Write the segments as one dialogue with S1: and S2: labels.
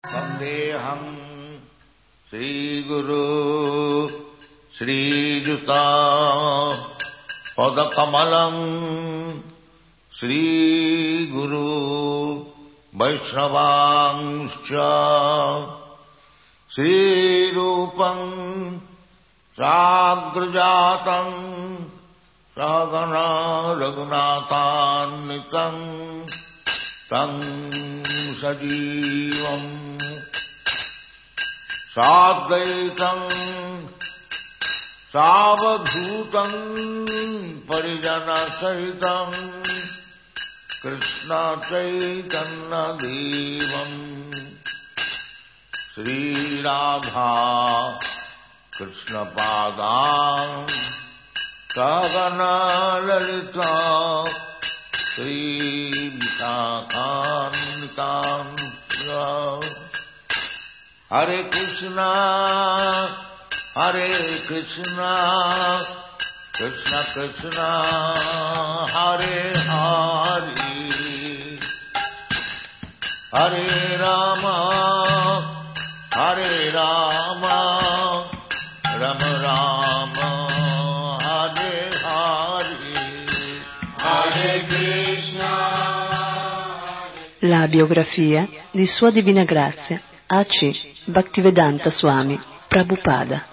S1: Vandeham Sri Guru Sri Juta Padakamalam Sri Guru Vaishnavangscha Sri Rupam Sagrajatam Sagana Raghunathannitam Tam Sajivam Sadvaitam Savadhutam Parijana Sahitam Krishna Chaitanya Devam Sri Radha Krishna Padam Sagana Lalita Sri Vishakanitam Hare Krishna Krishna Krishna Hare Hare Hare Rama Rama Rama Hare Hare Hare Krishna.
S2: La biografia di Sua Divina Grazia A.C. Bhaktivedanta Swami Prabhupada.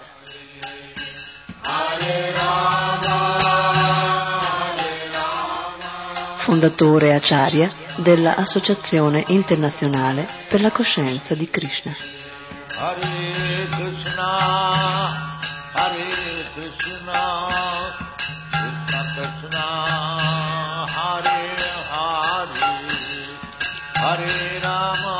S2: Fondatore Acharya della Associazione Internazionale per la Coscienza di Krishna.
S1: Hare Krishna, Krishna Krishna, Hare Hare, Hare Rama,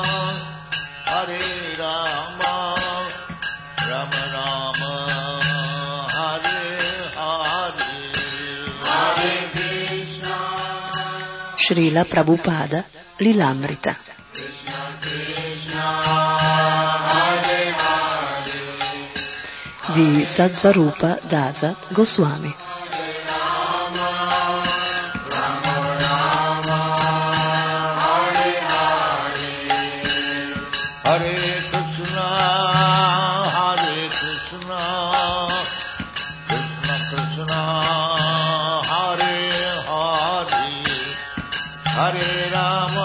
S1: Rama Rama, Hare Hare, Hare Krishna.
S2: Srila Prabhupada Lilamrita. Di Sattvarupa Dasa Goswami.
S1: Hare Krishna, Krishna Krishna, Hare Hare, Hare Rama,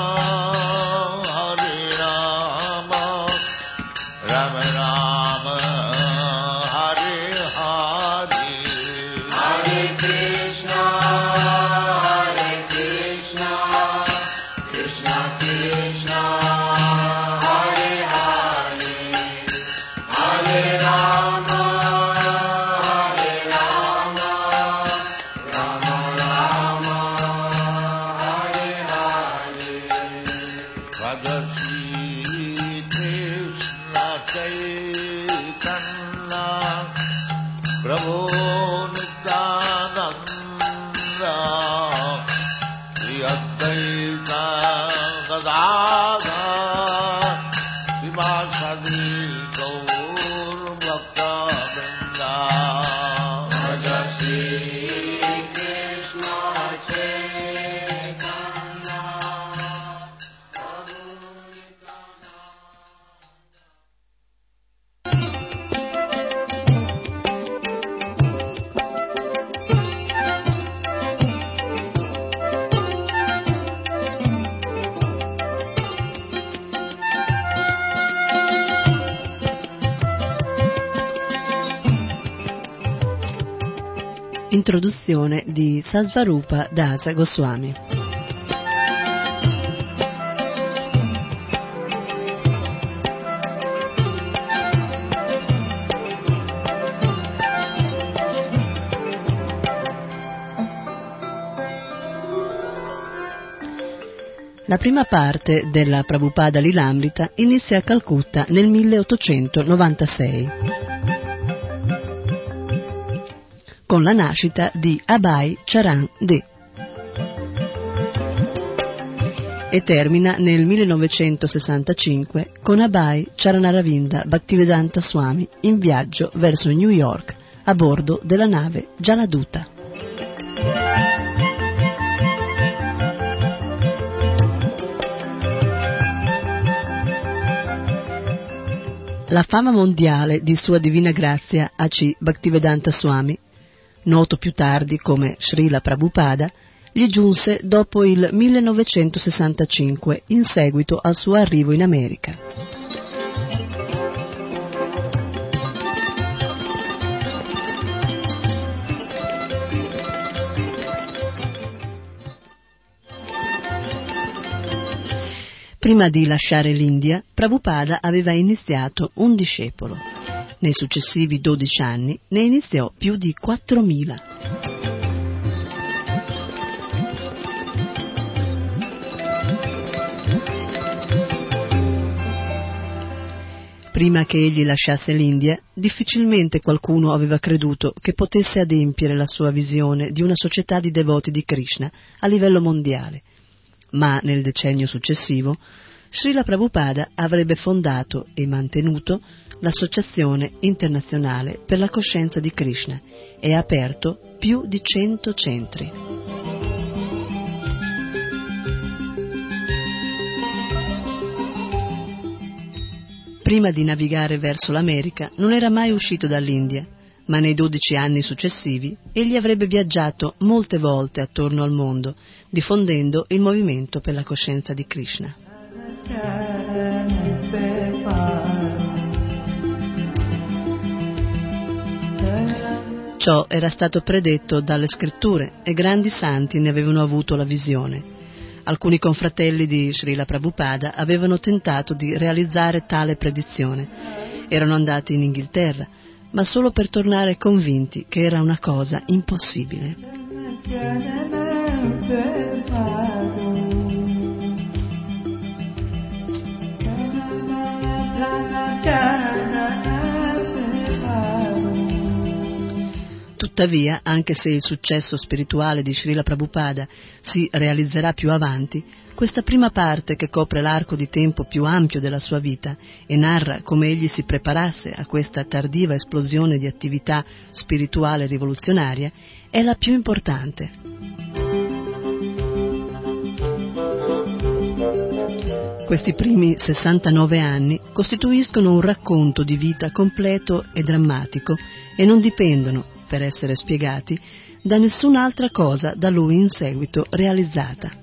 S1: Rama Rama, Hare Hare, Hare Krishna, Krishna Krishna, Hare Hare, Hare Rama, Rama Rama, Hare Hare. Bhagavad Krishna Chaitanya Prabhu Nityananda Shri Advaita Gadadhar Srivasadi Gaur Bhakta-vrinda. Bhagavad Krishna Chaitanya Prabhu Nityananda.
S2: Introduzione di Sattvarupa Dasa Goswami. La prima parte della Prabhupada Lilamrita inizia a Calcutta nel 1896. Con la nascita di Abhay Charan De e termina nel 1965 con Abhay Charanaravinda Bhaktivedanta Swami in viaggio verso New York a bordo della nave Jaladuta. La fama mondiale di Sua Divina Grazia A.C. Bhaktivedanta Swami, noto più tardi come Srila Prabhupada, gli giunse dopo il 1965 in seguito al suo arrivo in America. Prima di lasciare l'India, Prabhupada aveva iniziato un discepolo. Nei successivi 12 anni ne iniziò più di 4.000. Prima che egli lasciasse l'India, difficilmente qualcuno aveva creduto che potesse adempiere la sua visione di una società di devoti di Krishna a livello mondiale. Ma nel decennio successivo, Srila Prabhupada avrebbe fondato e mantenuto l'Associazione Internazionale per la Coscienza di Krishna e ha aperto più di 100 centri. Prima di navigare verso l'America non era mai uscito dall'India, ma nei 12 anni successivi egli avrebbe viaggiato molte volte attorno al mondo, diffondendo il movimento per la coscienza di Krishna. Ciò era stato predetto dalle scritture e grandi santi ne avevano avuto la visione. Alcuni confratelli di Srila Prabhupada avevano tentato di realizzare tale predizione. Erano andati in Inghilterra, ma solo per tornare convinti che era una cosa impossibile. Tuttavia, anche se il successo spirituale di Srila Prabhupada si realizzerà più avanti, questa prima parte che copre l'arco di tempo più ampio della sua vita e narra come egli si preparasse a questa tardiva esplosione di attività spirituale rivoluzionaria, è la più importante. Questi primi 69 anni costituiscono un racconto di vita completo e drammatico e non dipendono, per essere spiegati, da nessun'altra cosa da lui in seguito realizzata.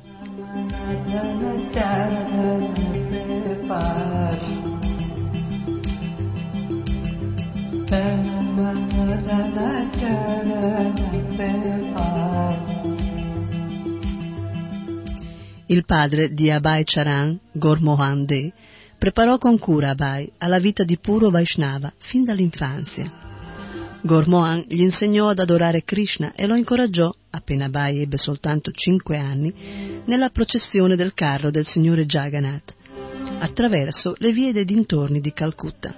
S2: Il padre di Abhay Charan, Gaur Mohan De, preparò con cura Abhay alla vita di puro Vaishnava fin dall'infanzia. Gaur Mohan gli insegnò ad adorare Krishna e lo incoraggiò, appena Abhay ebbe soltanto 5 anni, nella processione del carro del signore Jagannath, attraverso le vie dei dintorni di Calcutta.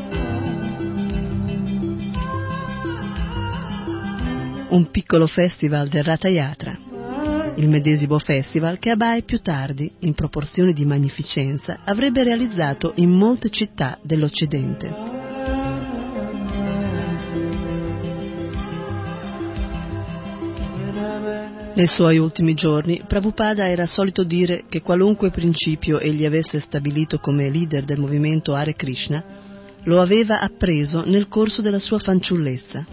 S2: Un piccolo festival del Ratha Yatra, il medesimo festival che Abhay più tardi, in proporzioni di magnificenza, avrebbe realizzato in molte città dell'Occidente. Nei suoi ultimi giorni, Prabhupada era solito dire che qualunque principio egli avesse stabilito come leader del movimento Hare Krishna, lo aveva appreso nel corso della sua fanciullezza.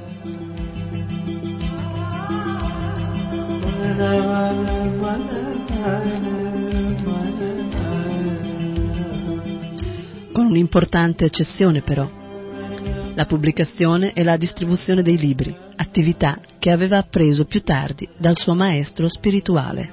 S2: Con un'importante eccezione però: la pubblicazione e la distribuzione dei libri, attività che aveva appreso più tardi dal suo maestro spirituale.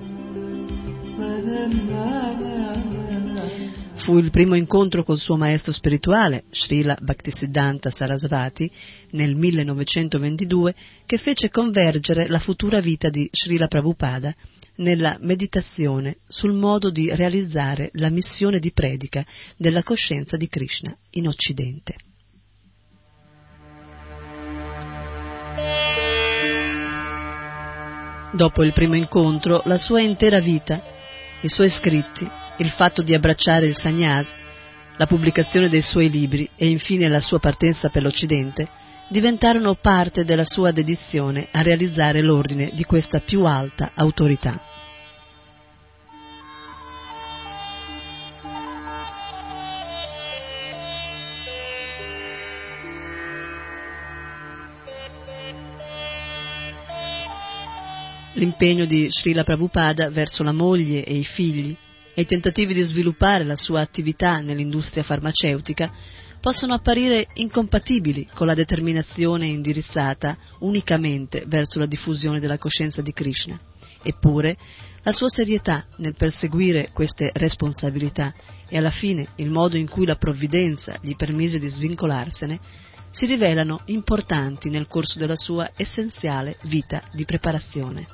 S2: Fu il primo incontro col suo maestro spirituale, Srila Bhaktisiddhanta Sarasvati, nel 1922, che fece convergere la futura vita di Srila Prabhupada nella meditazione sul modo di realizzare la missione di predica della coscienza di Krishna in Occidente. Dopo il primo incontro, la sua intera vita, i suoi scritti, il fatto di abbracciare il sannyas, la pubblicazione dei suoi libri e infine la sua partenza per l'Occidente diventarono parte della sua dedizione a realizzare l'ordine di questa più alta autorità. L'impegno di Srila Prabhupada verso la moglie e i figli e i tentativi di sviluppare la sua attività nell'industria farmaceutica possono apparire incompatibili con la determinazione indirizzata unicamente verso la diffusione della coscienza di Krishna. Eppure, la sua serietà nel perseguire queste responsabilità e alla fine il modo in cui la provvidenza gli permise di svincolarsene si rivelano importanti nel corso della sua essenziale vita di preparazione.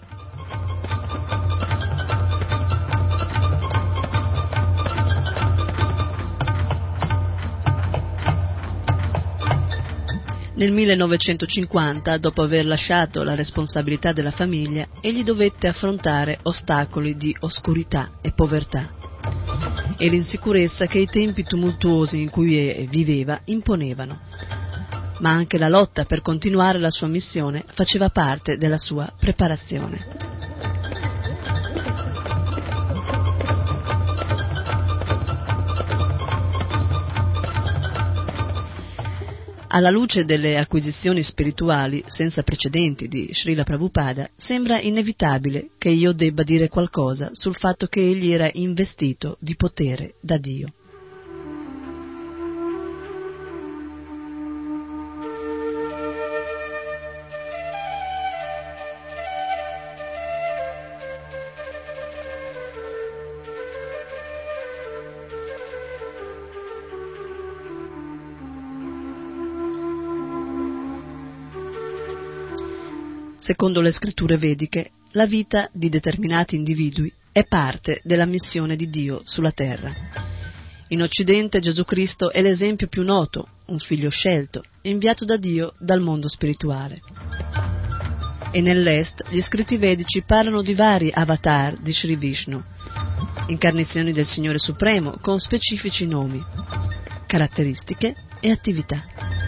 S2: Nel 1950, dopo aver lasciato la responsabilità della famiglia, egli dovette affrontare ostacoli di oscurità e povertà e l'insicurezza che i tempi tumultuosi in cui viveva imponevano, ma anche la lotta per continuare la sua missione faceva parte della sua preparazione. Alla luce delle acquisizioni spirituali senza precedenti di Srila Prabhupada, sembra inevitabile che io debba dire qualcosa sul fatto che egli era investito di potere da Dio. Secondo le scritture vediche, la vita di determinati individui è parte della missione di Dio sulla terra. In Occidente Gesù Cristo è l'esempio più noto, un figlio scelto, inviato da Dio dal mondo spirituale. E nell'Est gli scritti vedici parlano di vari avatar di Sri Vishnu, incarnazioni del Signore Supremo con specifici nomi, caratteristiche e attività.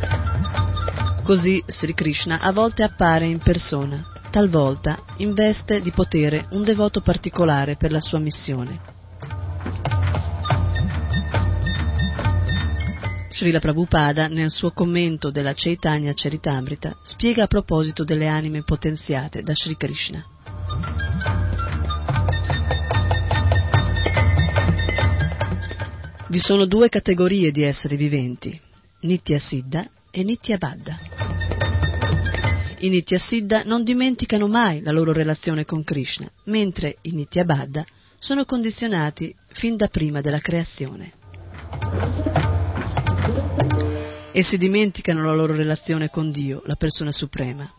S2: Così Sri Krishna a volte appare in persona, talvolta investe di potere un devoto particolare per la sua missione. Srila Prabhupada, nel suo commento della Chaitanya Charitamrita, spiega a proposito delle anime potenziate da Sri Krishna. Vi sono due categorie di esseri viventi, Nitya Siddha e Nitya Baddha. I Nitya Siddha non dimenticano mai la loro relazione con Krishna, mentre i Nitya Baddha sono condizionati fin da prima della creazione. Essi dimenticano la loro relazione con Dio, la persona suprema.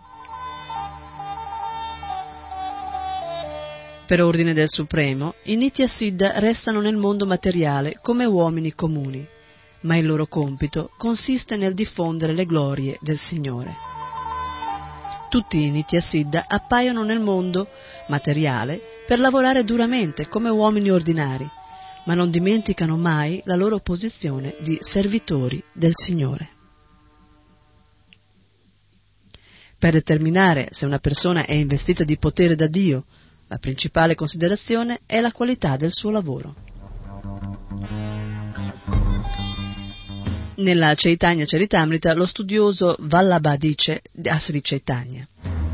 S2: Per ordine del Supremo, i Nitya Siddha restano nel mondo materiale come uomini comuni, ma il loro compito consiste nel diffondere le glorie del Signore. Tutti i Nitya Siddha appaiono nel mondo materiale per lavorare duramente come uomini ordinari, ma non dimenticano mai la loro posizione di servitori del Signore. Per determinare se una persona è investita di potere da Dio, la principale considerazione è la qualità del suo lavoro. Nella Chaitanya Charitamrita lo studioso Vallabha dice a Sri Chaitanya: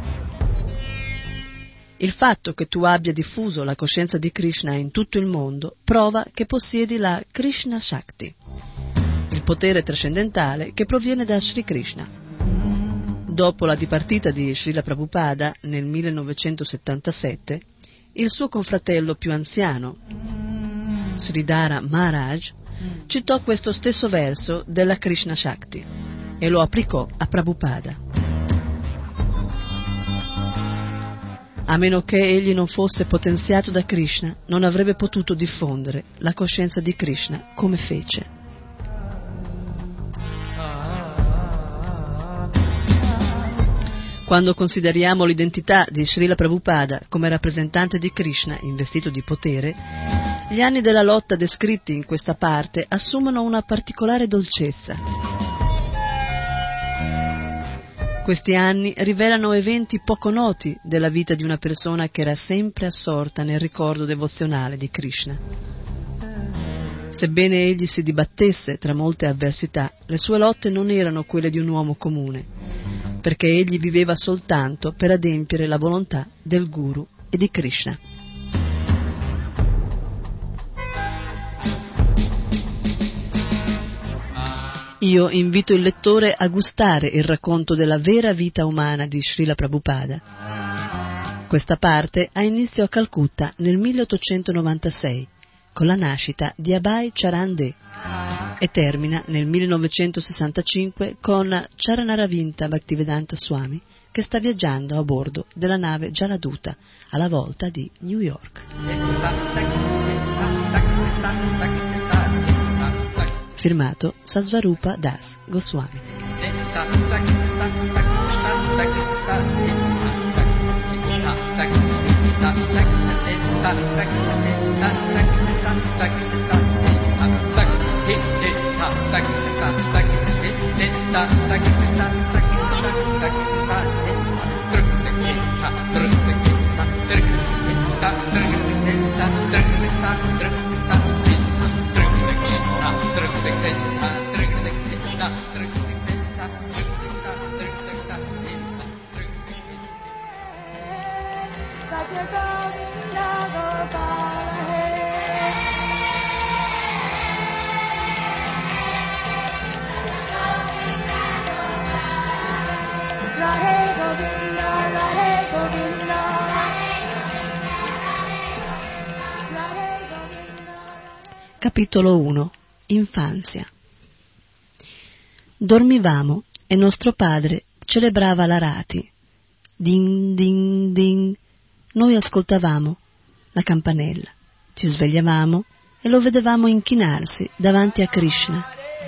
S2: il fatto che tu abbia diffuso la coscienza di Krishna in tutto il mondo prova che possiedi la Krishna Shakti, il potere trascendentale che proviene da Sri Krishna. Dopo la dipartita di Srila Prabhupada nel 1977, il suo confratello più anziano, Sridhara Maharaj, citò questo stesso verso della Krishna Shakti e lo applicò a Prabhupada. A meno che egli non fosse potenziato da Krishna, non avrebbe potuto diffondere la coscienza di Krishna come fece. Quando consideriamo l'identità di Srila Prabhupada come rappresentante di Krishna investito di potere, gli anni della lotta descritti in questa parte assumono una particolare dolcezza. Questi anni rivelano eventi poco noti della vita di una persona che era sempre assorta nel ricordo devozionale di Krishna. Sebbene egli si dibattesse tra molte avversità, le sue lotte non erano quelle di un uomo comune, perché egli viveva soltanto per adempiere la volontà del Guru e di Krishna. Io invito il lettore a gustare il racconto della vera vita umana di Srila Prabhupada. Questa parte ha inizio a Calcutta nel 1896, con la nascita di Abhay Charan De, e termina nel 1965 con Charanaravinda Bhaktivedanta Swami, che sta viaggiando a bordo della nave Jaladuta alla volta di New York. Firmato Sasvarupa Das Goswami. Capitolo 1. Infanzia. Dormivamo e nostro padre celebrava l'Arati. Ding, ding, ding. Noi ascoltavamo la campanella, ci svegliavamo e lo vedevamo inchinarsi davanti a Krishna.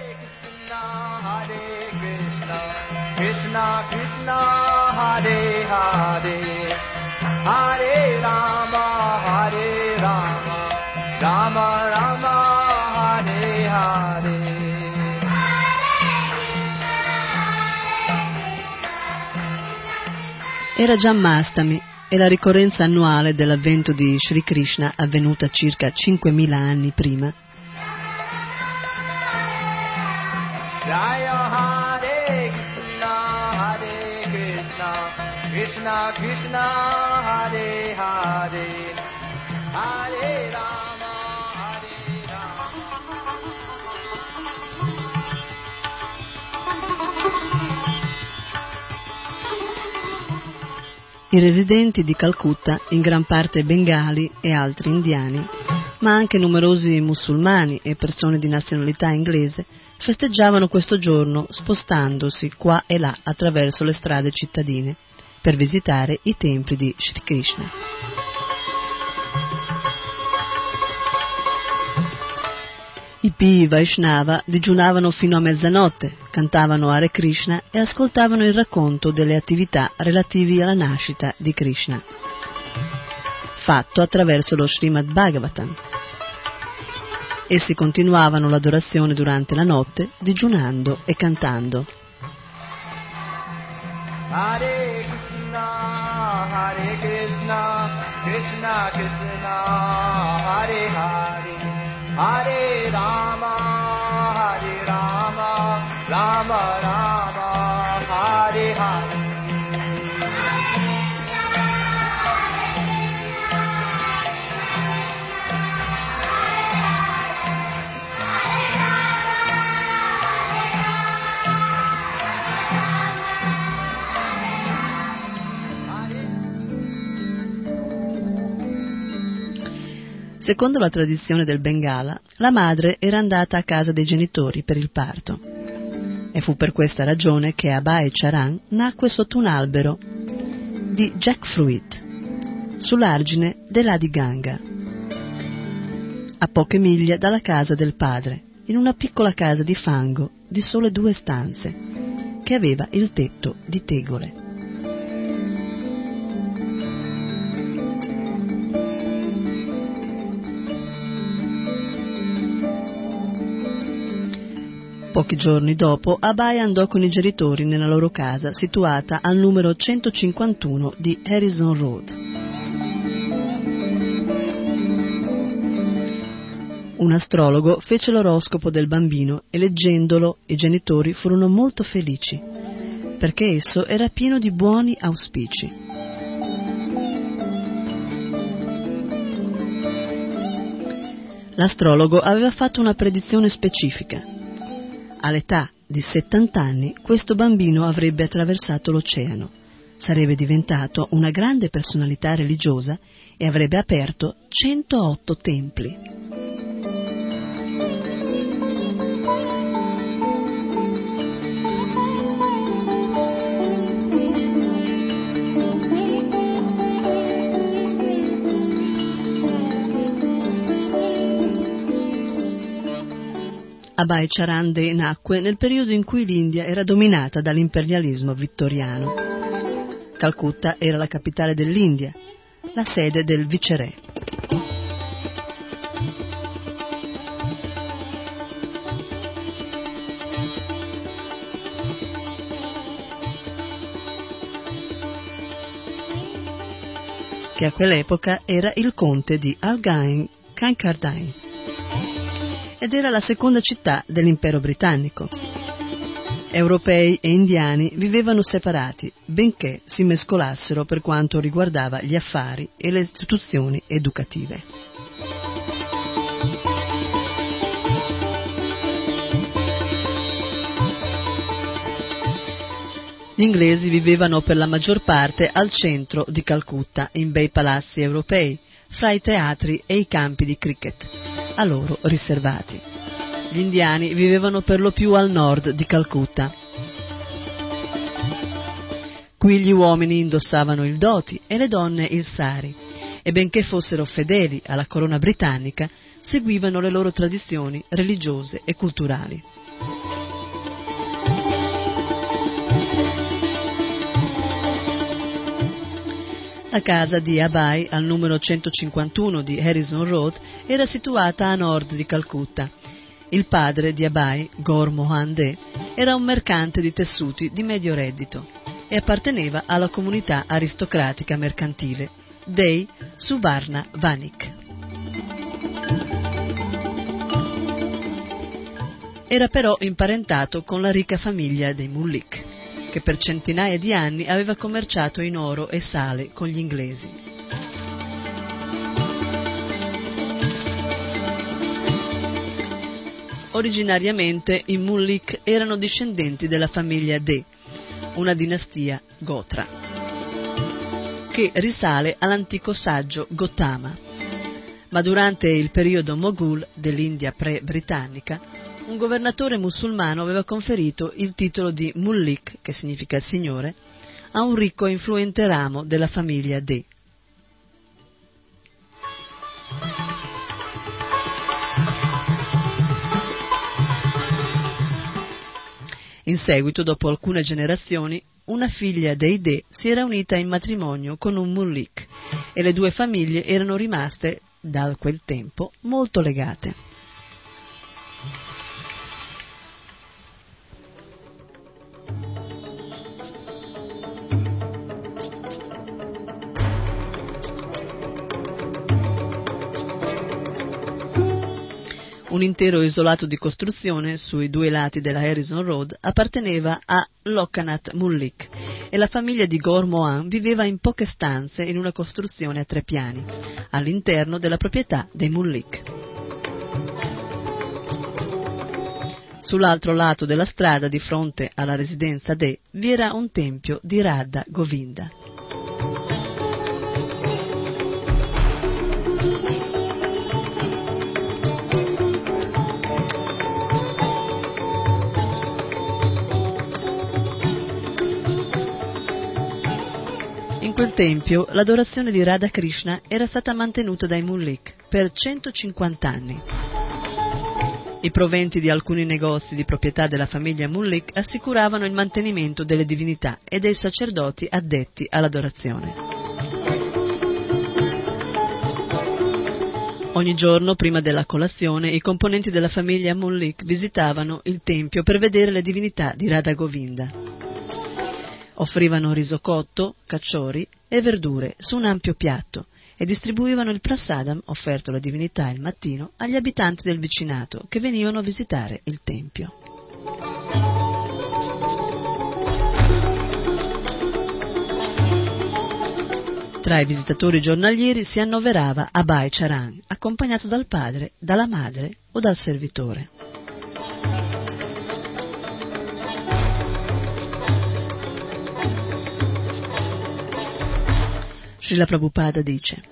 S1: Krishna, Krishna, Hare Hare, Hare Rama, Rama Rama, Hare Hare.
S2: Era Jammastami e la ricorrenza annuale dell'avvento di Sri Krishna, avvenuta circa 5.000 anni prima.
S1: Jaya Hare Krishna, Krishna Krishna, Hare Hare, Hare Rama, Hare Rama.
S2: I residenti di Calcutta, in gran parte bengali e altri indiani, ma anche numerosi musulmani e persone di nazionalità inglese, festeggiavano questo giorno spostandosi qua e là attraverso le strade cittadine per visitare i templi di Sri Krishna. I P. Vaishnava digiunavano fino a mezzanotte, cantavano Hare Krishna e ascoltavano il racconto delle attività relativi alla nascita di Krishna, fatto attraverso lo Srimad Bhagavatam. Essi continuavano l'adorazione durante la notte, digiunando e cantando.
S1: Hare Krishna, Krishna Krishna, Hare Hare, Hare Rama, Rama Rama, Hare Hare.
S2: Secondo la tradizione del Bengala, la madre era andata a casa dei genitori per il parto. E fu per questa ragione che Abhay Charan nacque sotto un albero di jackfruit, sull'argine dell'Adi Ganga, a poche miglia dalla casa del padre, in una piccola casa di fango di sole 2 stanze, che aveva il tetto di tegole. Pochi giorni dopo, Abhay andò con i genitori nella loro casa situata al numero 151 di Harrison Road. Un astrologo fece l'oroscopo del bambino e leggendolo i genitori furono molto felici. perché esso era pieno di buoni auspici. L'astrologo aveva fatto una predizione specifica. All'età di 70 anni questo bambino avrebbe attraversato l'oceano, sarebbe diventato una grande personalità religiosa e avrebbe aperto 108 templi. Abhay Charan De nacque nel periodo in cui l'India era dominata dall'imperialismo vittoriano. Calcutta era la capitale dell'India, la sede del viceré. Che a quell'epoca era il conte di Algain Caincardain ed era la seconda città dell'impero britannico. Europei e indiani vivevano separati, benché si mescolassero per quanto riguardava gli affari e le istituzioni educative. Gli inglesi vivevano per la maggior parte al centro di Calcutta, in bei palazzi europei, fra i teatri e i campi di cricket, a loro riservati. Gli indiani vivevano per lo più al nord di Calcutta. Qui gli uomini indossavano il dhoti e le donne il sari, e benché fossero fedeli alla corona britannica, seguivano le loro tradizioni religiose e culturali. La casa di Abhay, al numero 151 di Harrison Road, era situata a nord di Calcutta. Il padre di Abhay, Gaur Mohan De, era un mercante di tessuti di medio reddito e apparteneva alla comunità aristocratica mercantile dei Suvarna Vanik. Era però imparentato con la ricca famiglia dei Mullik, che per centinaia di anni aveva commerciato in oro e sale con gli inglesi. Originariamente i Mullik erano discendenti della famiglia De, una dinastia Gotra, che risale all'antico saggio Gotama. Ma durante il periodo Moghul dell'India pre-britannica, un governatore musulmano aveva conferito il titolo di Mullik, che significa signore, a un ricco e influente ramo della famiglia De. In seguito, dopo alcune generazioni, una figlia dei De si era unita in matrimonio con un Mullik e le due famiglie erano rimaste, da quel tempo, molto legate. Un intero isolato di costruzione sui due lati della Harrison Road apparteneva a Lokanath Mullik e la famiglia di Gaur Mohan viveva in poche stanze in una costruzione a 3 piani, all'interno della proprietà dei Mullik. Sull'altro lato della strada, di fronte alla residenza De, vi era un tempio di Radha Govinda. In quel tempio l'adorazione di Radha Krishna era stata mantenuta dai Mullik per 150 anni. I proventi di alcuni negozi di proprietà della famiglia Mullik assicuravano il mantenimento delle divinità e dei sacerdoti addetti all'adorazione. Ogni giorno, prima della colazione, i componenti della famiglia Mullik visitavano il tempio per vedere le divinità di Radha Govinda. Offrivano riso cotto, cacciori e verdure su un ampio piatto e distribuivano il prasadam offerto alle divinità il mattino agli abitanti del vicinato che venivano a visitare il tempio. Tra i visitatori giornalieri si annoverava Abai Charan, accompagnato dal padre, dalla madre o dal servitore. Srila Prabhupada dice: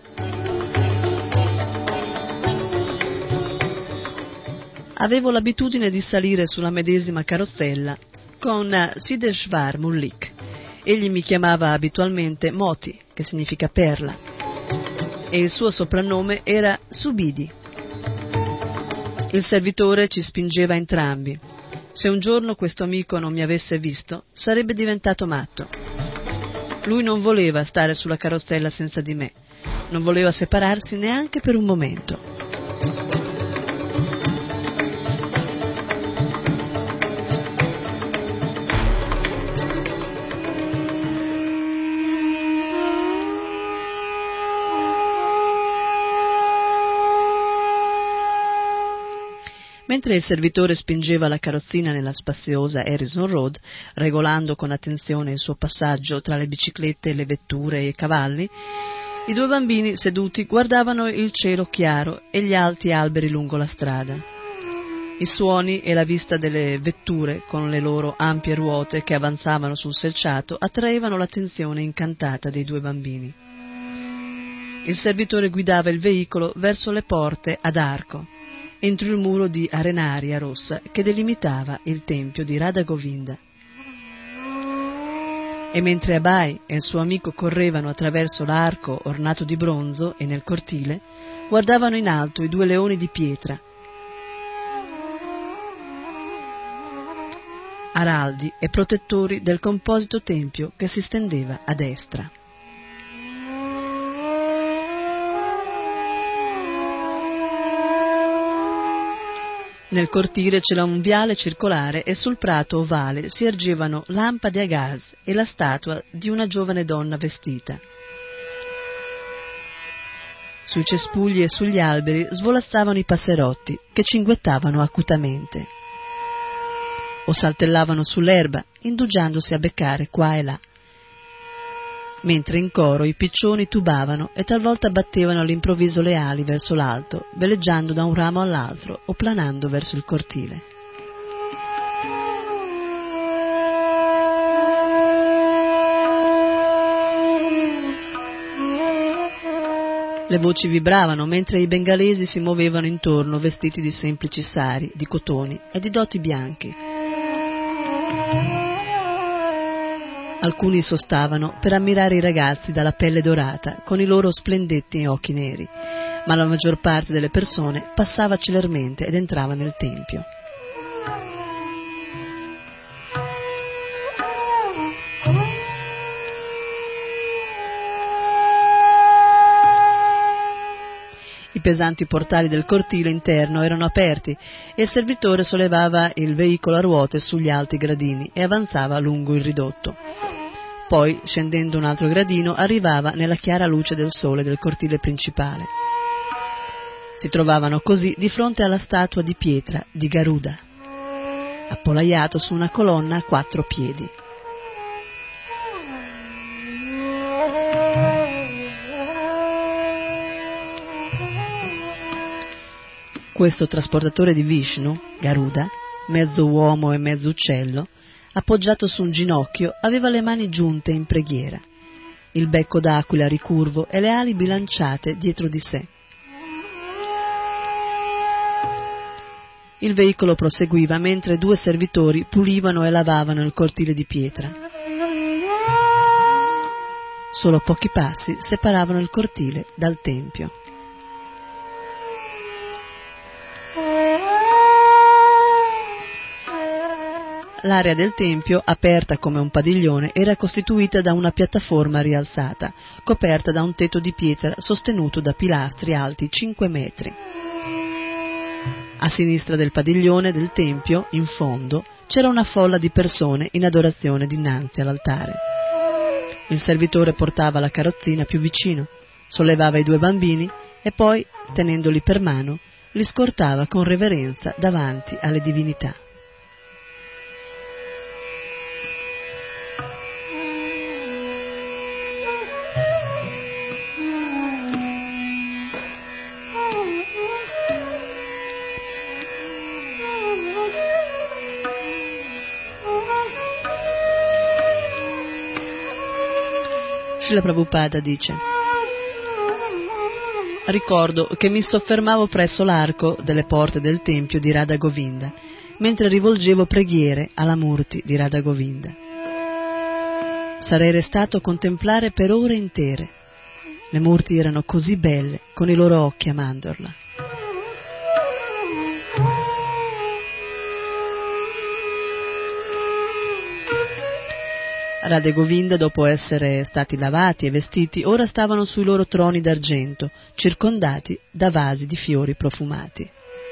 S2: avevo l'abitudine di salire sulla medesima carrozzella con Siddheshwar Mullik. Egli mi chiamava abitualmente Moti, che significa perla, e il suo soprannome era Subidi. Il servitore ci spingeva entrambi. Se un giorno questo amico non mi avesse visto, sarebbe diventato matto. Lui non voleva stare sulla carrozzella senza di me, non voleva separarsi neanche per un momento. Mentre il servitore spingeva la carrozzina nella spaziosa Harrison Road, regolando con attenzione il suo passaggio tra le biciclette, le vetture e i cavalli, i due bambini seduti guardavano il cielo chiaro e gli alti alberi lungo la strada. I suoni e la vista delle vetture, con le loro ampie ruote che avanzavano sul selciato, attraevano l'attenzione incantata dei due bambini. Il servitore guidava il veicolo verso le porte ad arco, entro il muro di arenaria rossa che delimitava il tempio di Radha Govinda. E mentre Abai e il suo amico correvano attraverso l'arco ornato di bronzo e nel cortile, guardavano in alto i due leoni di pietra, araldi e protettori del composito tempio che si stendeva a destra. Nel cortile c'era un viale circolare e sul prato ovale si ergevano lampade a gas e la statua di una giovane donna vestita. Sui cespugli e sugli alberi svolazzavano i passerotti che cinguettavano acutamente o saltellavano sull'erba, indugiandosi a beccare qua e là, mentre in coro i piccioni tubavano e talvolta battevano all'improvviso le ali verso l'alto, veleggiando da un ramo all'altro o planando verso il cortile. Le voci vibravano mentre i bengalesi si muovevano intorno vestiti di semplici sari, di cotoni e di doti bianchi. Alcuni sostavano per ammirare i ragazzi dalla pelle dorata con i loro splendetti occhi neri, ma la maggior parte delle persone passava celermente ed entrava nel tempio. I pesanti portali del cortile interno erano aperti e il servitore sollevava il veicolo a ruote sugli alti gradini e avanzava lungo il ridotto. Poi, scendendo un altro gradino, arrivava nella chiara luce del sole del cortile principale. Si trovavano così di fronte alla statua di pietra di Garuda, appollaiato su una colonna a 4 piedi. Questo trasportatore di Vishnu, Garuda, mezzo uomo e mezzo uccello, appoggiato su un ginocchio, aveva le mani giunte in preghiera, il becco d'aquila ricurvo e le ali bilanciate dietro di sé. Il veicolo proseguiva mentre 2 servitori pulivano e lavavano il cortile di pietra. Solo pochi passi separavano il cortile dal tempio. L'area del tempio, aperta come un padiglione, era costituita da una piattaforma rialzata, coperta da un tetto di pietra sostenuto da pilastri alti 5 metri. A sinistra del padiglione del tempio, in fondo, c'era una folla di persone in adorazione dinanzi all'altare. Il servitore portava la carrozzina più vicino, sollevava i 2 bambini e poi, tenendoli per mano, li scortava con reverenza davanti alle divinità. Srila Prabhupada dice: ricordo che mi soffermavo presso l'arco delle porte del tempio di Radha Govinda mentre rivolgevo preghiere alla Murti di Radha Govinda. Sarei restato a contemplare per ore intere. Le Murti erano così belle con i loro occhi a mandorla. Radha e Govinda, dopo essere stati lavati e vestiti, ora stavano sui loro troni d'argento, circondati da vasi di fiori profumati.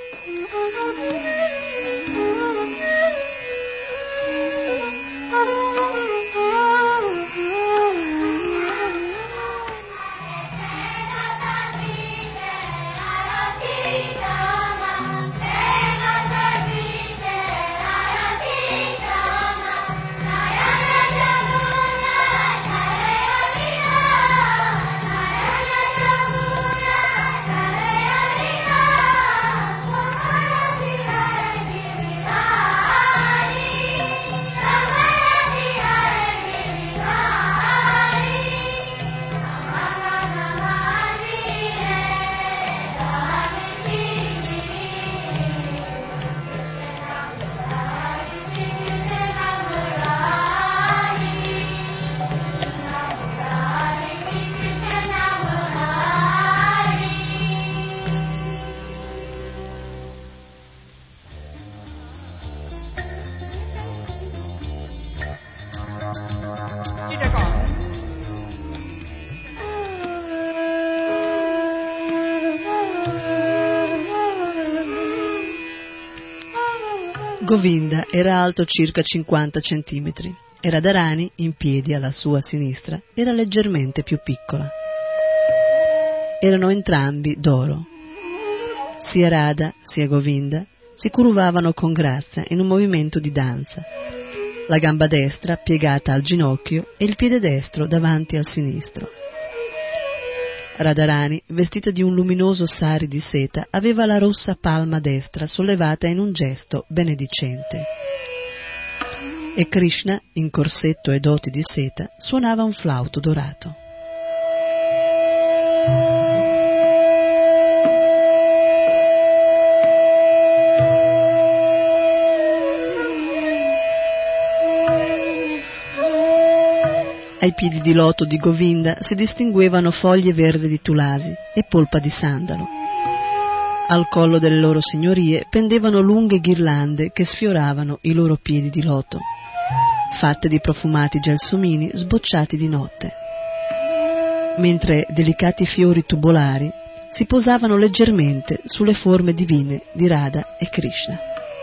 S2: Govinda era alto circa 50 centimetri e Radharani, in piedi alla sua sinistra, era leggermente più piccola. Erano entrambi d'oro. Sia Radha sia Govinda si curvavano con grazia in un movimento di danza, la gamba destra piegata al ginocchio e il piede destro davanti al sinistro. Radharani, vestita di un luminoso sari di seta, aveva la rossa palma destra sollevata in un gesto benedicente. E Krishna, in corsetto e doti di seta, suonava un flauto dorato. Ai piedi di loto di Govinda si distinguevano foglie verdi di tulasi e polpa di sandalo. Al collo delle loro signorie pendevano lunghe ghirlande che sfioravano i loro piedi di loto, fatte di profumati gelsomini sbocciati di notte, mentre delicati fiori tubolari si posavano leggermente sulle forme divine di Radha e Krishna.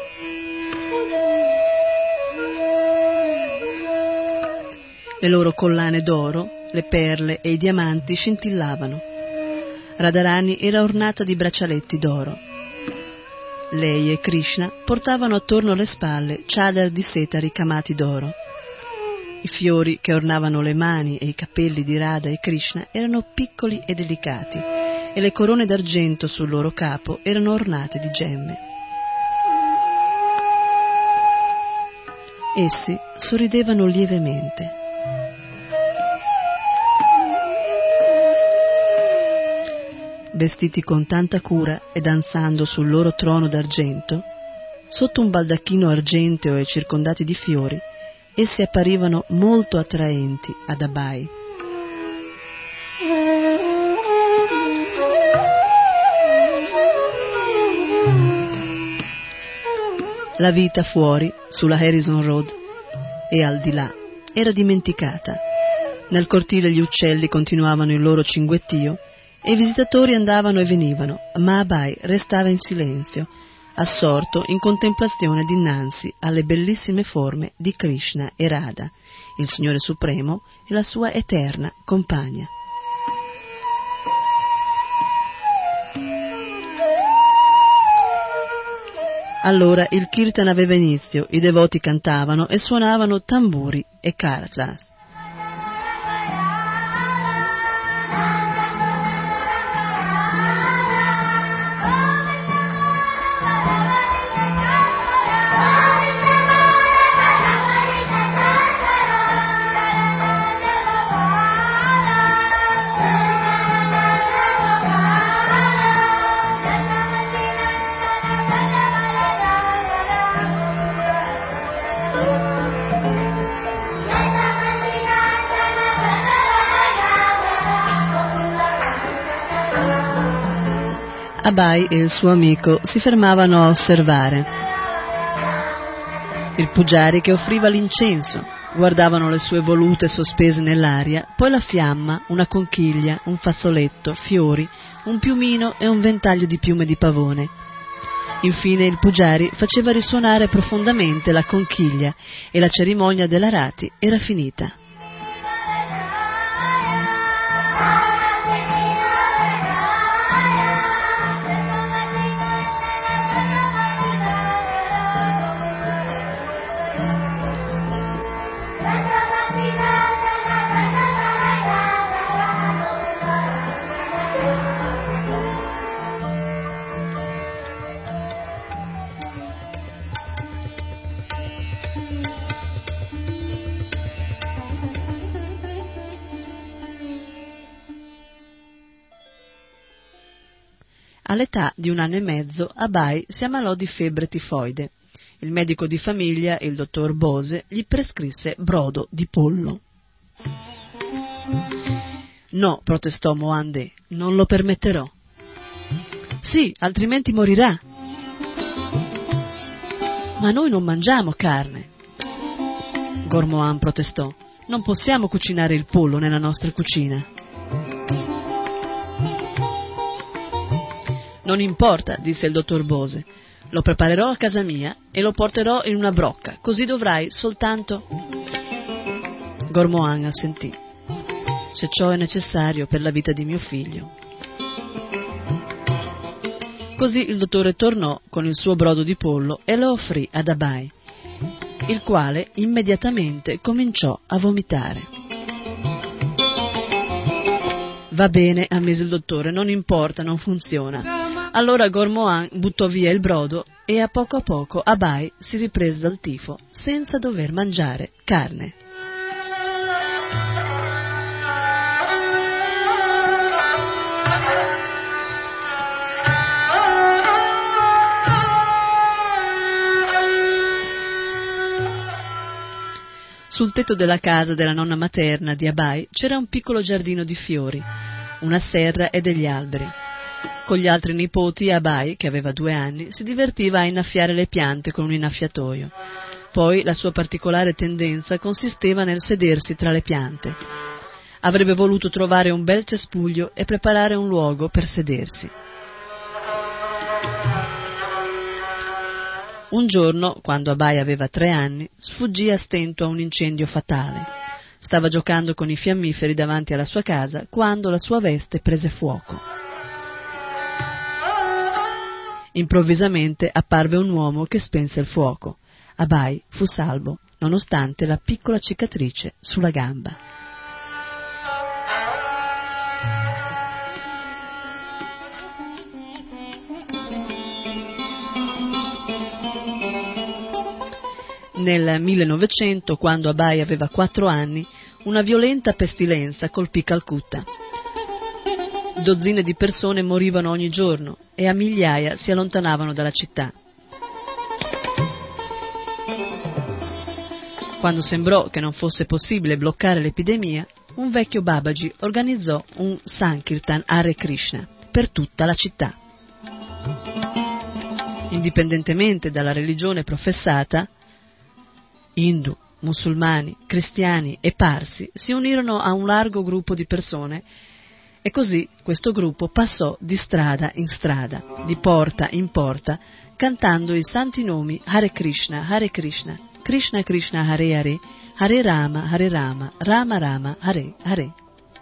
S2: Le loro collane d'oro, le perle e i diamanti scintillavano. Radharani era ornata di braccialetti d'oro. Lei e Krishna portavano attorno alle spalle chadar di seta ricamati d'oro. I fiori che ornavano le mani e i capelli di Radha e Krishna erano piccoli e delicati, e le corone d'argento sul loro capo erano ornate di gemme. Essi sorridevano lievemente. Vestiti con tanta cura e danzando sul loro trono d'argento, sotto un baldacchino argenteo e circondati di fiori, essi apparivano molto attraenti ad Abai. La vita fuori, sulla Harrison Road e al di là, era dimenticata. Nel cortile gli uccelli continuavano il loro cinguettio e i visitatori andavano e venivano, ma Abai restava in silenzio, assorto in contemplazione dinanzi alle bellissime forme di Krishna e Radha, il Signore Supremo e la sua eterna compagna. Allora il kirtan aveva inizio, i devoti cantavano e suonavano tamburi e kartlas. Abai e il suo amico si fermavano a osservare. Il Pujari, che offriva l'incenso, guardavano le sue volute sospese nell'aria, poi la fiamma, una conchiglia, un fazzoletto, fiori, un piumino e un ventaglio di piume di pavone. Infine il Pujari faceva risuonare profondamente la conchiglia e la cerimonia dell'arati era finita. All'età di 1 anno e mezzo, Abai si ammalò di febbre tifoide. Il medico di famiglia, il dottor Bose, gli prescrisse brodo di pollo. «No», protestò Moande, «non lo permetterò». «Sì, altrimenti morirà». «Ma noi non mangiamo carne». Gormohan protestò, «non possiamo cucinare il pollo nella nostra cucina». «Non importa», disse il dottor Bose, «lo preparerò a casa mia e lo porterò in una brocca, così dovrai soltanto...» Gormohan assentì. «Se ciò è necessario per la vita di mio figlio». Così il dottore tornò con il suo brodo di pollo e lo offrì ad Abai, il quale immediatamente cominciò a vomitare. «Va bene», ammise il dottore, «non importa, non funziona». Allora Gormohan buttò via il brodo e a poco Abai si riprese dal tifo senza dover mangiare carne. Sul tetto della casa della nonna materna di Abai c'era un piccolo giardino di fiori, una serra e degli alberi. Con gli altri nipoti, Abai, che aveva 2 anni, si divertiva a innaffiare le piante con un innaffiatoio. Poi la sua particolare tendenza consisteva nel sedersi tra le piante. Avrebbe voluto trovare un bel cespuglio e preparare un luogo per sedersi. Un giorno, quando Abai aveva 3 anni, sfuggì a stento a un incendio fatale. Stava giocando con i fiammiferi davanti alla sua casa quando la sua veste prese fuoco. Improvvisamente apparve un uomo che spense il fuoco. Abai fu salvo, nonostante la piccola cicatrice sulla gamba. Nel 1900, quando Abai aveva 4 anni, una violenta pestilenza colpì Calcutta. Dozzine di persone morivano ogni giorno e a migliaia si allontanavano dalla città. Quando sembrò che non fosse possibile bloccare l'epidemia, un vecchio Babaji organizzò un Sankirtan Hare Krishna per tutta la città. Indipendentemente dalla religione professata, Hindu, musulmani, cristiani e parsi si unirono a un largo gruppo di persone e così questo gruppo passò di strada in strada, di porta in porta, cantando i santi nomi Hare Krishna, Krishna Krishna Hare Hare, Hare Rama, Rama Rama, Hare Hare.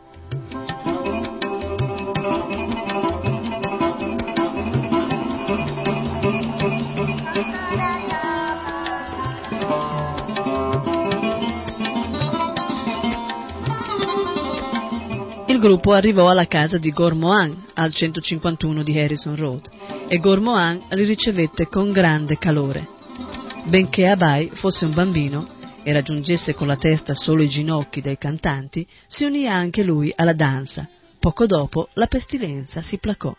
S2: Il gruppo arrivò alla casa di Gormohan, al 151 di Harrison Road, e Gormohan li ricevette con grande calore. Benché Abai fosse un bambino e raggiungesse con la testa solo i ginocchi dei cantanti, si unì anche lui alla danza. Poco dopo la pestilenza si placò.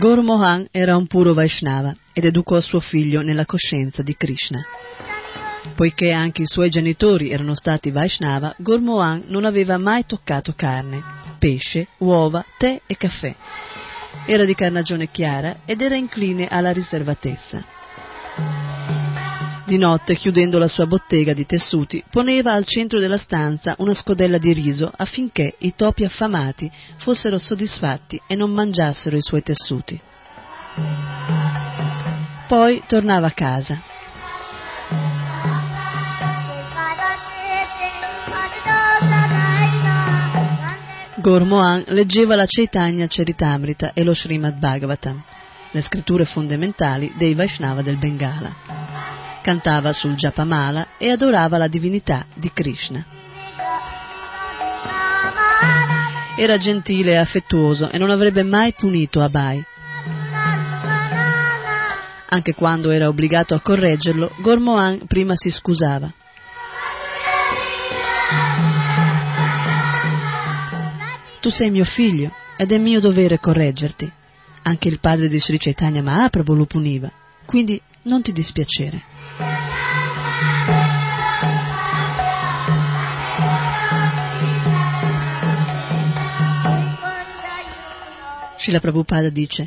S2: Gaur Mohan era un puro Vaishnava ed educò suo figlio nella coscienza di Krishna. Poiché anche i suoi genitori erano stati Vaishnava, Gaur Mohan non aveva mai toccato carne, pesce, uova, tè e caffè. Era di carnagione chiara ed era incline alla riservatezza. Di notte, chiudendo la sua bottega di tessuti, poneva al centro della stanza una scodella di riso affinché i topi affamati fossero soddisfatti e non mangiassero i suoi tessuti. Poi tornava a casa. Gaur Mohan leggeva la Chaitanya Charitamrita e lo Srimad Bhagavatam, le scritture fondamentali dei Vaishnava del Bengala. Cantava sul Japamala e adorava la divinità di Krishna. Era gentile e affettuoso e non avrebbe mai punito Abai. Anche quando era obbligato a correggerlo, Gaur Mohan prima si scusava. Tu sei mio figlio ed è mio dovere correggerti. Anche il padre di Sri Chaitanya Mahaprabhu lo puniva, quindi non ti dispiacere. Srila Prabhupada dice: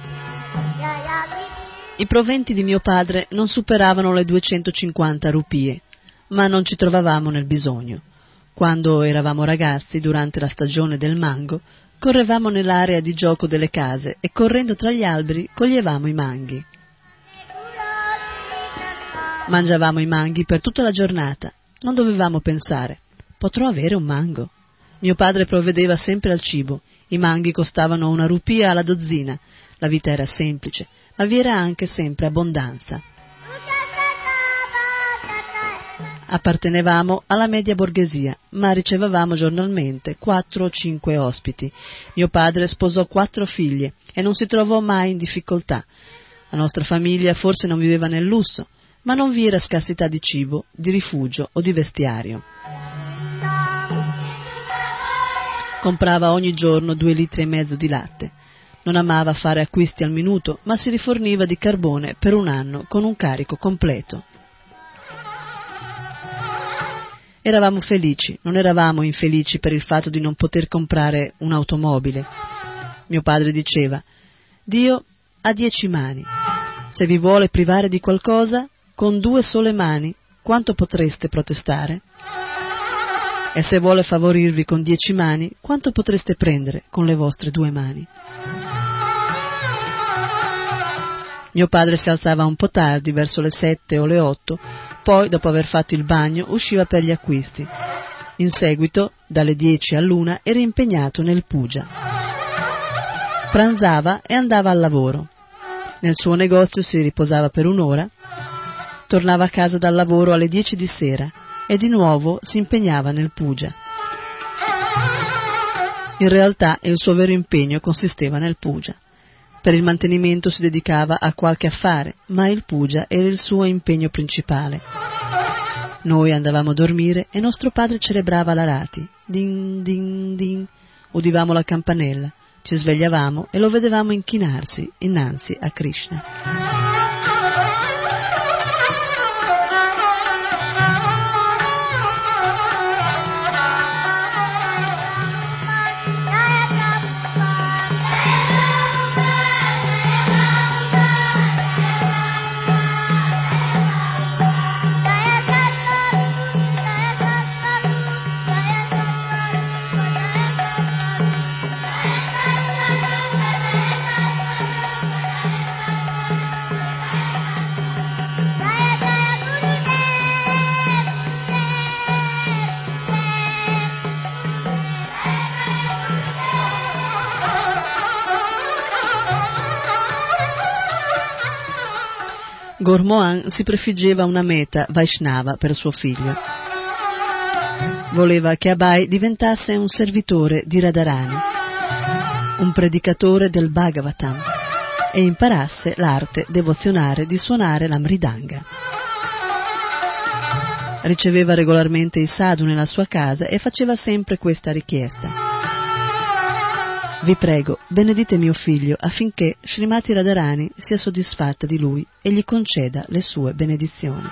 S2: i proventi di mio padre non superavano le 250 rupie, ma non ci trovavamo nel bisogno. Quando eravamo ragazzi, durante la stagione del mango, correvamo nell'area di gioco delle case e correndo tra gli alberi coglievamo i manghi. Mangiavamo i manghi per tutta la giornata. Non dovevamo pensare: potrò avere un mango? Mio padre provvedeva sempre al cibo. I manghi costavano 1 rupia alla dozzina. La vita era semplice, ma vi era anche sempre abbondanza. Appartenevamo alla media borghesia, ma ricevevamo giornalmente 4 o 5 ospiti. Mio padre sposò 4 figlie e non si trovò mai in difficoltà. La nostra famiglia forse non viveva nel lusso, ma non vi era scarsità di cibo, di rifugio o di vestiario. Comprava ogni giorno 2,5 litri di latte. Non amava fare acquisti al minuto, ma si riforniva di carbone per un anno con un carico completo. Eravamo felici, non eravamo infelici per il fatto di non poter comprare un'automobile. Mio padre diceva: Dio ha 10 mani. Se vi vuole privare di qualcosa, con 2 sole mani, quanto potreste protestare? E se vuole favorirvi con 10 mani, quanto potreste prendere con le vostre 2 mani? Mio padre si alzava un po' tardi, verso le 7 o le 8, poi, dopo aver fatto il bagno, usciva per gli acquisti. In seguito, dalle 10 all'1, era impegnato nel puja. Pranzava e andava al lavoro. Nel suo negozio si riposava per 1 ora, tornava a casa dal lavoro alle 10 di sera e di nuovo si impegnava nel puja. In realtà il suo vero impegno consisteva nel puja. Per il mantenimento si dedicava a qualche affare, ma il puja era il suo impegno principale. Noi andavamo a dormire e nostro padre celebrava l'Arati. Din, din, din. Udivamo la campanella, ci svegliavamo e lo vedevamo inchinarsi innanzi a Krishna. Gaur Mohan si prefiggeva una meta Vaishnava per suo figlio. Voleva che Abai diventasse un servitore di Radharani, un predicatore del Bhagavatam e imparasse l'arte devozionale di suonare la mridanga. Riceveva regolarmente i sadhu nella sua casa e faceva sempre questa richiesta: Vi prego, benedite mio figlio affinché Srimati Radharani sia soddisfatta di lui e gli conceda le sue benedizioni.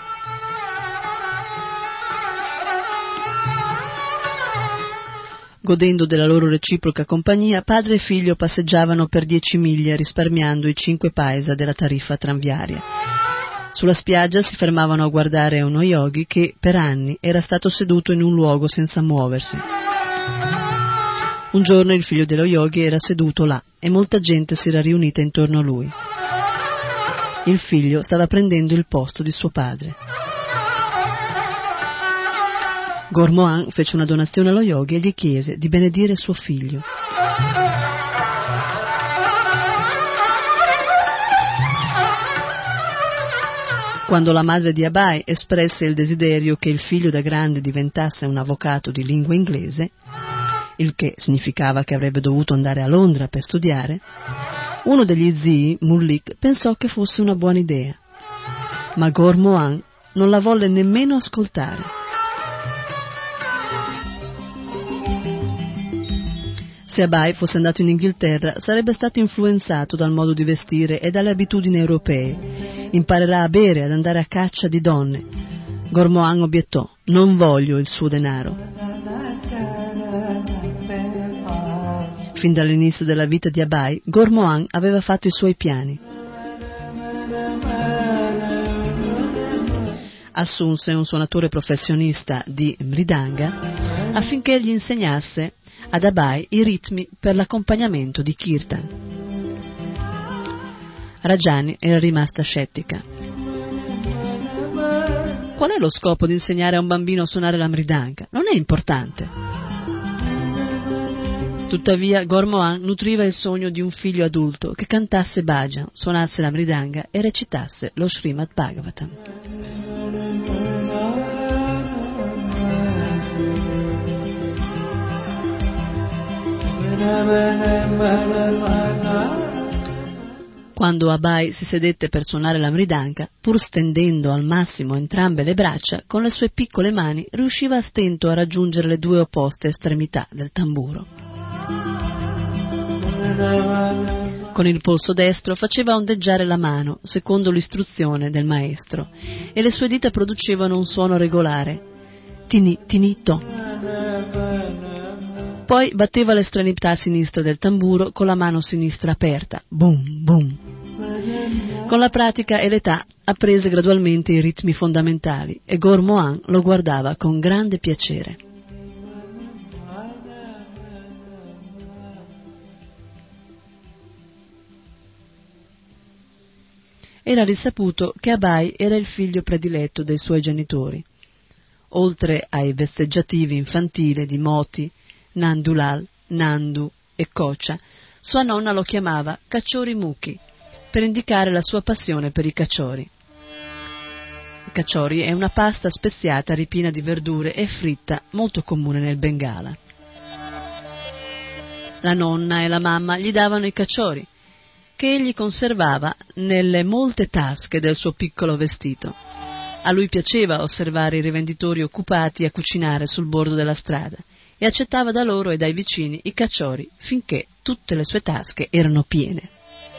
S2: Godendo della loro reciproca compagnia, padre e figlio passeggiavano per 10 miglia risparmiando i 5 paesa della tariffa tranviaria. Sulla spiaggia si fermavano a guardare uno yogi che per anni era stato seduto in un luogo senza muoversi. Un giorno il figlio dello yogi era seduto là e molta gente si era riunita intorno a lui. Il figlio stava prendendo il posto di suo padre. Gormohan fece una donazione allo yogi e gli chiese di benedire suo figlio. Quando la madre di Abai espresse il desiderio che il figlio da grande diventasse un avvocato di lingua inglese, il che significava che avrebbe dovuto andare a Londra per studiare, uno degli zii, Mullik, pensò che fosse una buona idea. Ma Gormohan non la volle nemmeno ascoltare. Se Abai fosse andato in Inghilterra, sarebbe stato influenzato dal modo di vestire e dalle abitudini europee. Imparerà a bere, ad andare a caccia di donne. Gormohan obiettò: non voglio il suo denaro. Fin dall'inizio della vita di Abai, Gormohan aveva fatto i suoi piani. Assunse un suonatore professionista di mridanga affinché gli insegnasse ad Abai i ritmi per l'accompagnamento di kirtan. Rajani era rimasta scettica. Qual è lo scopo di insegnare a un bambino a suonare la mridanga? Non è importante. Tuttavia Gormohan nutriva il sogno di un figlio adulto che cantasse bhajan, suonasse la mridanga e recitasse lo Srimad Bhagavatam. Quando Abai si sedette per suonare la mridanga, pur stendendo al massimo entrambe le braccia, con le sue piccole mani riusciva a stento a raggiungere le due opposte estremità del tamburo. Con il polso destro faceva ondeggiare la mano, secondo l'istruzione del maestro, e le sue dita producevano un suono regolare, tinito. Poi batteva l'estremità sinistra del tamburo con la mano sinistra aperta, boom, boom. Con la pratica e l'età apprese gradualmente i ritmi fondamentali e Gormohan lo guardava con grande piacere. Era risaputo che Abai era il figlio prediletto dei suoi genitori. Oltre ai vezzeggiativi infantili di Moti, Nandulal, Nandu e Kocha, sua nonna lo chiamava Kachori Mukhi, per indicare la sua passione per i kachori. Il kachori è una pasta speziata ripiena di verdure e fritta molto comune nel Bengala. La nonna e la mamma gli davano i kachori, che egli conservava nelle molte tasche del suo piccolo vestito. A lui piaceva osservare i rivenditori occupati a cucinare sul bordo della strada e accettava da loro e dai vicini i kachori finché tutte le sue tasche erano piene.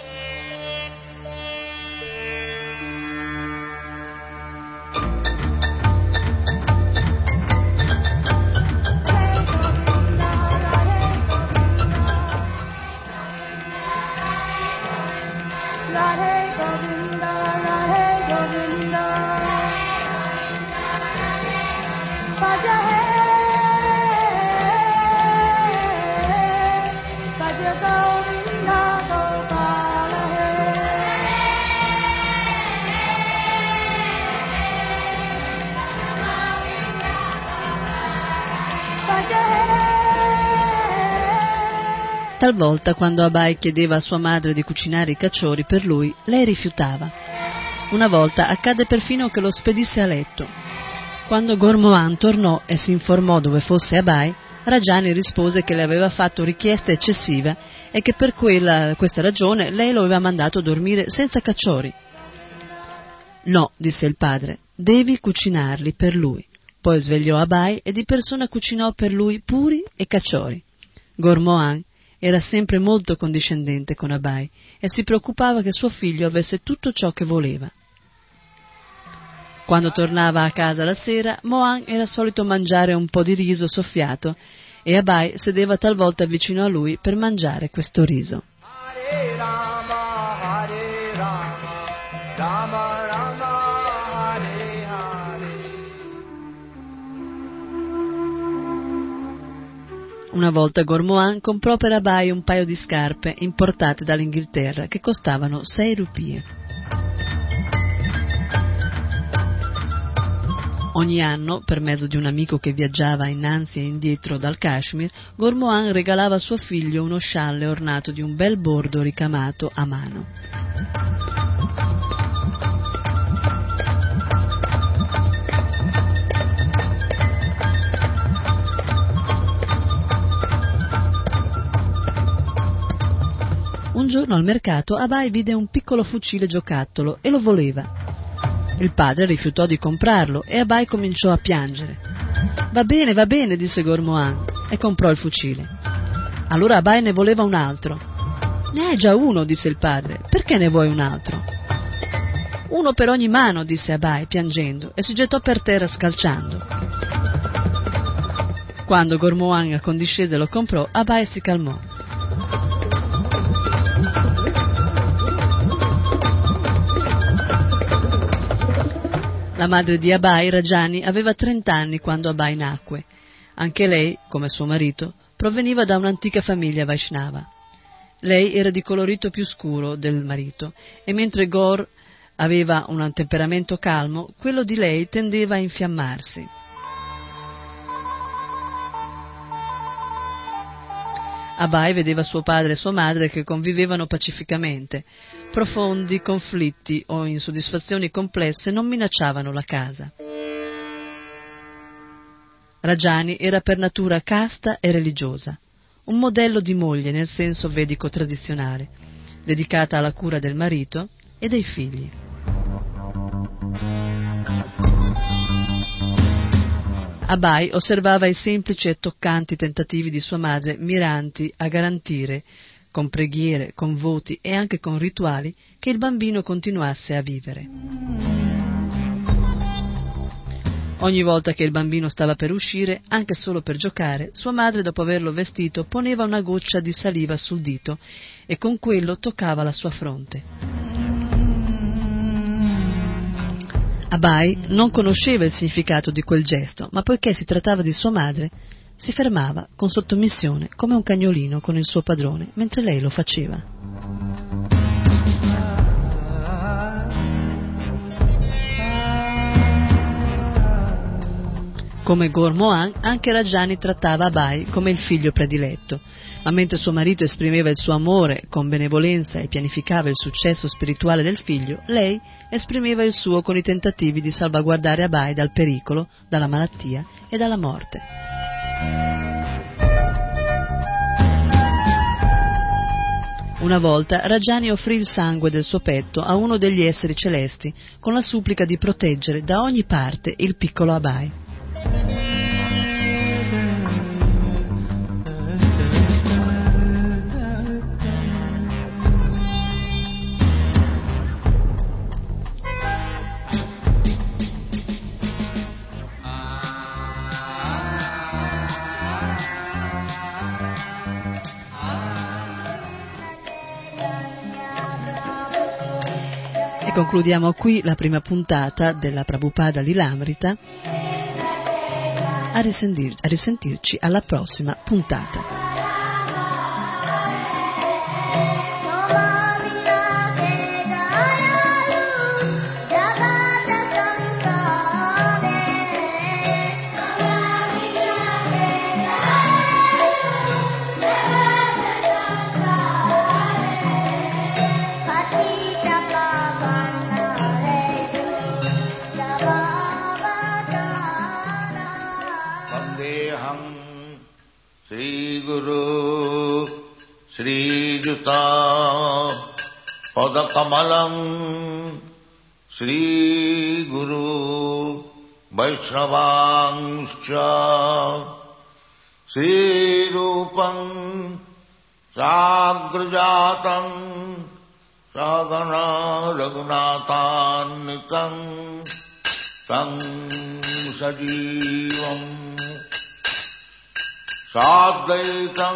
S2: Talvolta, quando Abai chiedeva a sua madre di cucinare i kachori per lui, lei rifiutava. Una volta accadde perfino che lo spedisse a letto. Quando Gormohan tornò e si informò dove fosse Abai, Rajani rispose che le aveva fatto richiesta eccessiva e che per questa ragione lei lo aveva mandato a dormire senza kachori. No, disse il padre, devi cucinarli per lui. Poi svegliò Abai e di persona cucinò per lui puri e kachori. Gormohan Era sempre molto condiscendente con Abai e si preoccupava che suo figlio avesse tutto ciò che voleva. Quando tornava a casa la sera, Mohan era solito mangiare un po' di riso soffiato e Abai sedeva talvolta vicino a lui per mangiare questo riso.
S1: Hare Rama, Rama Rama, Hare Hare.
S2: Una volta Gormohan comprò per Abai un paio di scarpe importate dall'Inghilterra che costavano 6 rupie. Ogni anno, per mezzo di un amico che viaggiava innanzi e indietro dal Kashmir, Gormohan regalava a suo figlio uno scialle ornato di un bel bordo ricamato a mano. Un giorno al mercato Abai vide un piccolo fucile giocattolo e lo voleva. Il padre rifiutò di comprarlo e Abai cominciò a piangere. Va bene, disse Gormohan e comprò il fucile. Allora Abai ne voleva un altro. Ne hai già uno, disse il padre, perché ne vuoi un altro? Uno per ogni mano, disse Abai piangendo e si gettò per terra scalciando. Quando Gormohan accondiscese e lo comprò, Abai si calmò. La madre di Abai, Rajani, aveva 30 anni quando Abai nacque. Anche lei, come suo marito, proveniva da un'antica famiglia Vaishnava. Lei era di colorito più scuro del marito e mentre Gaur aveva un temperamento calmo, quello di lei tendeva a infiammarsi. Abai vedeva suo padre e sua madre che convivevano pacificamente. Profondi conflitti o insoddisfazioni complesse non minacciavano la casa. Rajani era per natura casta e religiosa, un modello di moglie nel senso vedico tradizionale, dedicata alla cura del marito e dei figli. Abai osservava i semplici e toccanti tentativi di sua madre miranti a garantire, con preghiere, con voti e anche con rituali, che il bambino continuasse a vivere. Ogni volta che il bambino stava per uscire, anche solo per giocare, sua madre, dopo averlo vestito, poneva una goccia di saliva sul dito e con quello toccava la sua fronte. Abai non conosceva il significato di quel gesto, ma poiché si trattava di sua madre, si fermava con sottomissione come un cagnolino con il suo padrone, mentre lei lo faceva. Come Gormohan, anche Rajani trattava Abai come il figlio prediletto, ma mentre suo marito esprimeva il suo amore con benevolenza e pianificava il successo spirituale del figlio, lei esprimeva il suo con i tentativi di salvaguardare Abai dal pericolo, dalla malattia e dalla morte. Una volta Rajani offrì il sangue del suo petto a uno degli esseri celesti con la supplica di proteggere da ogni parte il piccolo Abai. E concludiamo qui la prima puntata della Prabhupada Lilamrita. A risentirci alla prossima puntata.
S3: Sri Guru Sri Juta Padakamalam Sri Guru Vaishnavangscha Sri Rupam Sagrajatam Sagana Raghunathannitam Tam Sajivam Sadvaitam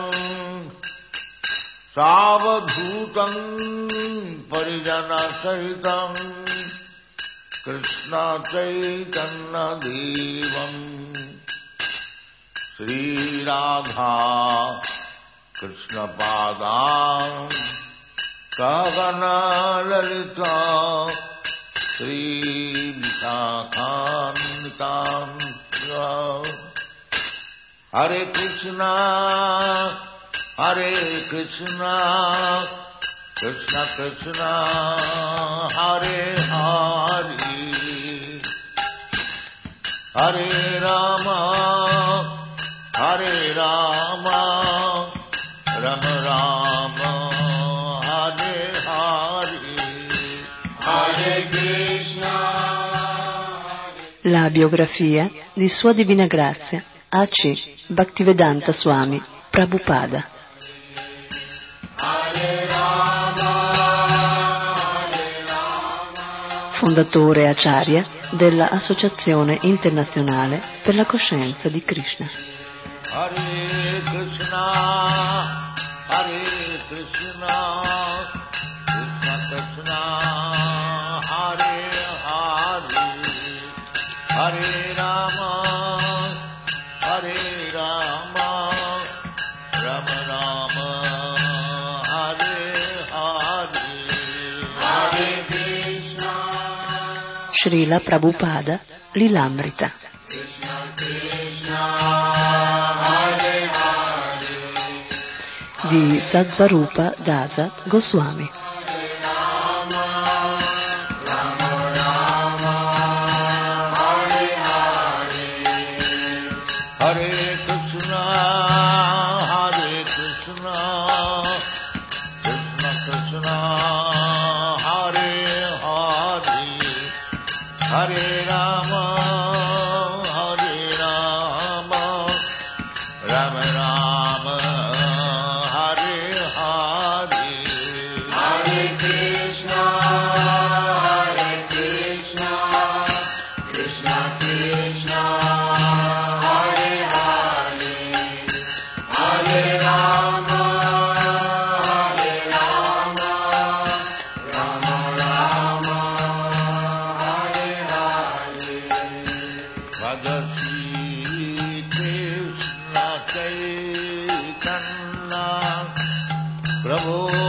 S3: Savadhutam Parijana Sahitam Krishna Chaitanya Devam Sri Radha Krishna Padam Kagana Lalita Sri Visakhantam Hare Krishna Krishna Krishna Hare Hare Hare Rama Rama Rama Hare Hare Hare Krishna.
S2: La biografia di Sua Divina Grazia A.C. Bhaktivedanta Swami Prabhupada. Fondatore Acharya della Associazione Internazionale per la Coscienza di Krishna.
S3: Hare Krishna, Krishna Krishna, Hare Hare, Hare Rama, Rama Rama, Hare Hare, Hare Krishna.
S2: Srila Prabhupada Lilamrita. Di Satsvarupa Dasa Goswami.
S3: Hare Krishna, Krishna Krishna, Hare Hare, Hare Rama, Rama Rama, Hare Hare, Hare Krishna, Krishna Krishna, Hare Hare, Hare Rama, Rama Rama, Hare Hare. Bhagavad Krishna Chaitanya Prabhu